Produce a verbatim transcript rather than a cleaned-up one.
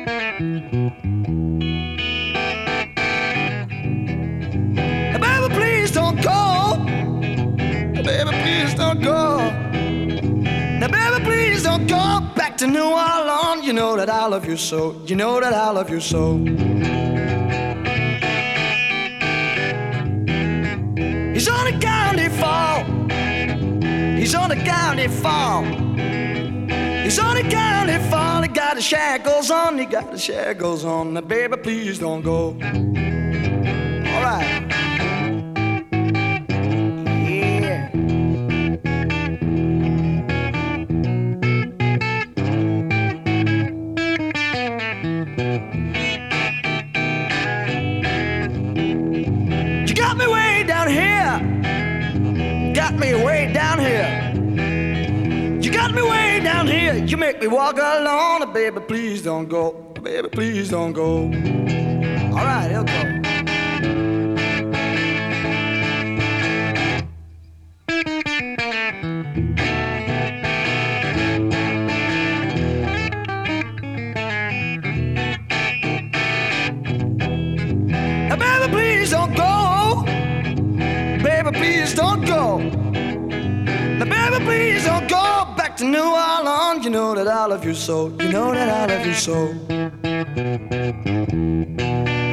Baby, please don't go. Baby, please don't go. Now, baby, please don't go back to New Orleans. You know that I love you so. You know that I love you so. He's on the county fall. He's on the county fall. He's on the county fall. He got the shackles on. He got the shackles on. Now, baby, please don't go. All right. Yeah. You got me way down here. Got me way down here. You got me way down here. You make me walk alone. Baby, please don't go. Baby, please don't go. All right, he'll go. Now, baby, please don't go. Baby, please don't go. Now, baby, please don't go back to New Orleans. You know that I love you so. You know that I love you so.